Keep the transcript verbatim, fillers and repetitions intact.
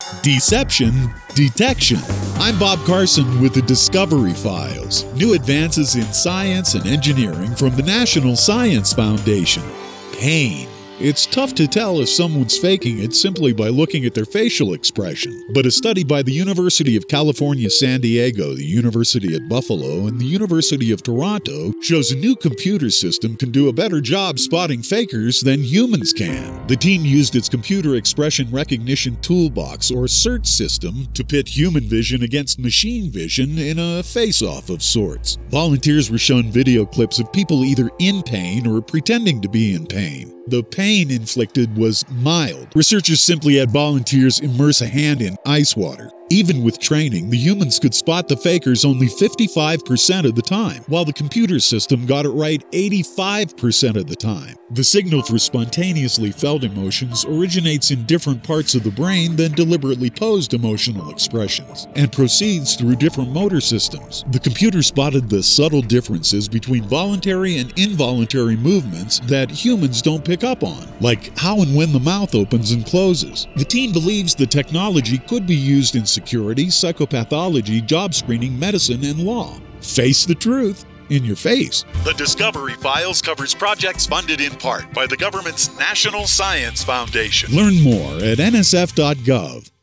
Deception, detection. I'm Bob Carson with the Discovery Files. New advances in science and engineering from the National Science Foundation. Pain. It's tough to tell if someone's faking it simply by looking at their facial expression. But a study by the University of California, San Diego, the University at Buffalo, and the University of Toronto shows a new computer system can do a better job spotting fakers than humans can. The team used its Computer Expression Recognition Toolbox, or CERT system, to pit human vision against machine vision in a face-off of sorts. Volunteers were shown video clips of people either in pain or pretending to be in pain. The pain inflicted was mild. Researchers simply had volunteers immerse a hand in ice water. Even with training, the humans could spot the fakers only fifty-five percent of the time, while the computer system got it right eighty-five percent of the time. The signal for spontaneously felt emotions originates in different parts of the brain than deliberately posed emotional expressions, and proceeds through different motor systems. The computer spotted the subtle differences between voluntary and involuntary movements that humans don't pick up on, like how and when the mouth opens and closes. The team believes the technology could be used in security, psychopathology, job screening, medicine, and law. Face the truth in your face. The Discovery Files covers projects funded in part by the government's National Science Foundation. Learn more at N S F dot gov.